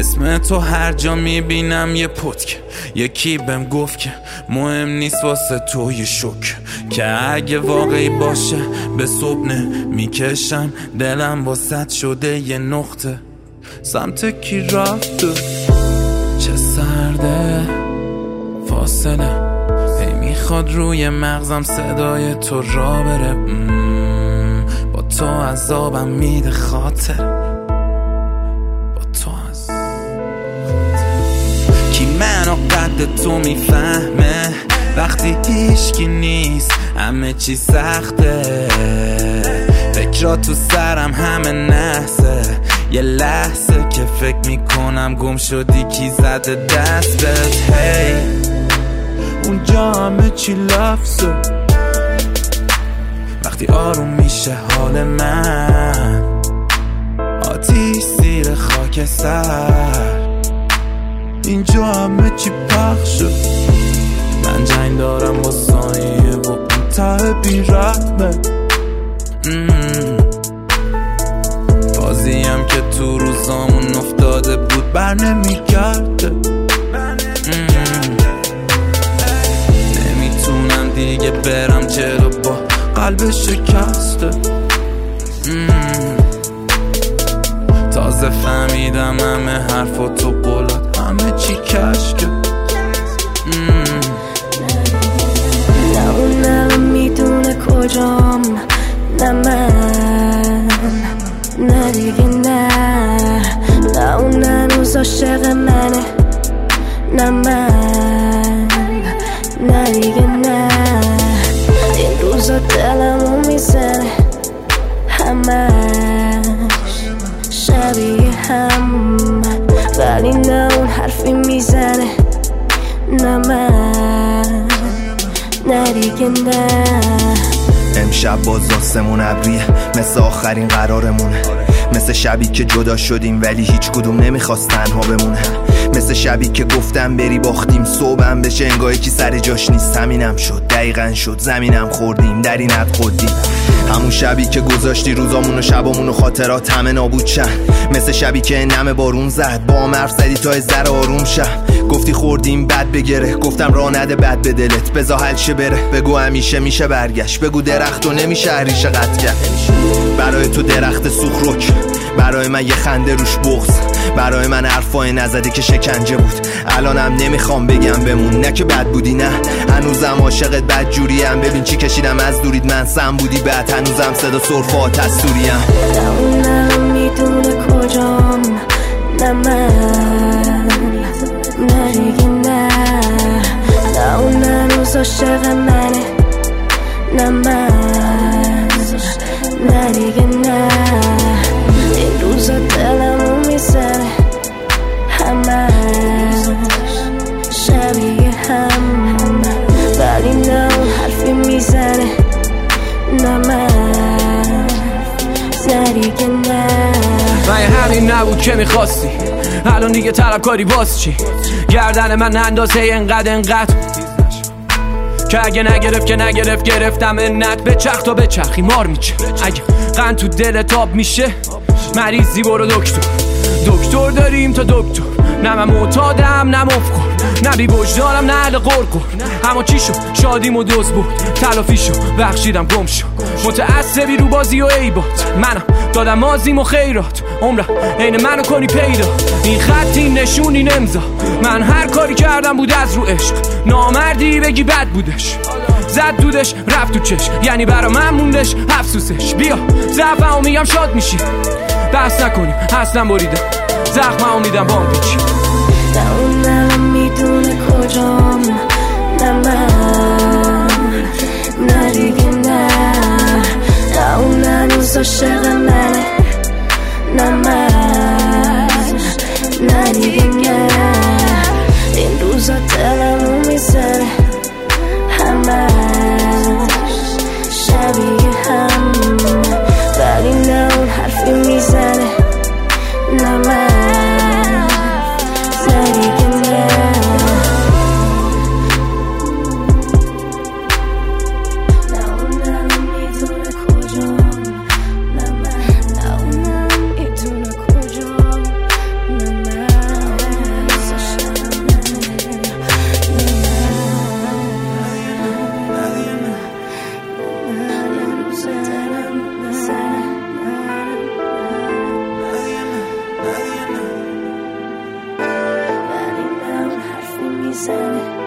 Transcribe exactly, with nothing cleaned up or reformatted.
اسم تو هر جا میبینم یه پتک. یکی بهم گفت که مهم نیست واسه تو یه شک، که اگه واقعی باشه به صبح میکشم دلم واسط شده یه نقطه. سمت کی رفته چه سرده فاصله، هی میخواد روی مغزم صدای تو را بره. مم، با تو عذابم میده خاطر، با تو از کی منو قد تو میفهمه وقتی هیچکی نیست همه چی سخته. فکرات تو سرم همه نحسه، یه لحظه که فکر میکنم گم شدی کی زده دستت. هی اونجا همه چی لفظه، وقتی آروم میشه حال من آتیش زیر خاک سر. اینجا همه چی پخشه، من جنگ دارم با سایه و اون ته بی‌رحمه. بازیم که تو روزامون افتاده بود بر نمیگرده. نمیتونم دیگه برم جلو با قلب شکسته. تازه فهمیدم همه حرف و تو قولات همه چی کشکه. نه اون نه میدونه کجام، نه من، نه دیگه نه. نه اون هنوز عاشق منه، نه من، نه دیگه نه. این روزا دلمو میزنه همش شبیه هم، ولی نه اون حرفی میزنه، نه من، نه دیگه نه. امشب باز آسمون ابریه مثل آخرین قرارمونه، مثل شبی که جدا شدیم ولی هیچ کدوم نمیخواست تنها بمونه، مثل شبی که گفتم بری باختیم صبحم بشه انگاه کی سر جاش نیست. همینم شد دقیقاً شد زمینم خوردیم در این حد خودیم. همون شبی که گذاشتی روزامون و شبامون و خاطرات همه نابود شن، مثل شبی که نم بارون زد با هم حرف زدی تا از ذره آروم شم. گفتی خوردیم بد بگره، گفتم راه نده بد به دلت بذار حل شه بره. بگو همیشه میشه برگشت، بگو درخت و نمیشه ریشه قطع کرد. برای تو درخت سوخرک، برای من یه خنده روش بغض، برای من حرفای نزده که شکنجه بود. الانم نمیخوام بگم بمون، نه که بد بودی نه هنوزم عاشقت بد جوریم. ببین چی کشیدم از دورید من سم بودی بعد هنوزم صدا سرف آتش سوریم. نه اون نه میدونه کجام، نه من، نه دیگه نه. نه اون هنوز عاشق منه، نه من، نه دیگه نه. این روزا دلمو میزنه همش شبیه هم، ولی نه اون حرفی میزنه، نه من، نه دیگه نه. من همین نبود که میخواستی، الان دیگه طلبکاری باز چی؟ گردن من اندازه انقدر انقدر که اگه نگرفت که نگرفت گرفتم انت. به چرخ تا به چرخی مار میچه، اگه قند تو دل تاب میشه مریضی برو دکتر. دکتر داریم تا دکتر، نه من معتادم نه مفکر، نه بی وجدانم نه اهل قرقر. اما چی شد شادیم و دوز بود تلافی شد بخشیدم گم شد. متعصبی رو بازی و عیبات، منم دادم مازیم و خیرات. عمرم عین منو کنی پیدا، این خط این نشون این امضا. من هر کاری کردم بود از رو عشق، نامردی بگی بد بودش زد دودش رفت تو چش، یعنی برا من موندش افسوسش. بیا ضعفمو میگم شاد میشی، بحث نکنیم اصلا بریدم زخممو میدم با هم پیچی. نه اون نه میدونه کجام، نه من، نه دیگه نه. نه اون هنوز عاشق منه، نه من، نه دیگه نه. این روزا دلمو میزنه همش شبیه هم، ولی نه اون حرفی میزنه، نه من، نه دیگه نه. نه اون نه میدونه کجام، نه میزنه